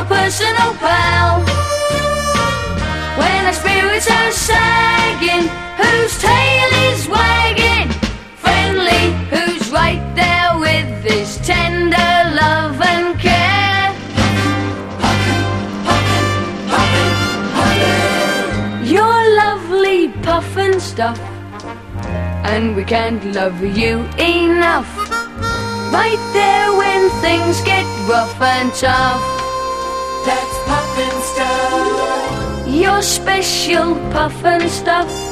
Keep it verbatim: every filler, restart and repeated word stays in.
our personal pal. When our spirits are sagging, whose tail is wagging? Friendly, who's right there with his tender love and care. Puffin, puffin, puffin, puffin. You're lovely puffin stuff, and we can't love you enough. Right there when things get rough and tough. That's puffin stuff. You're special puffin stuff.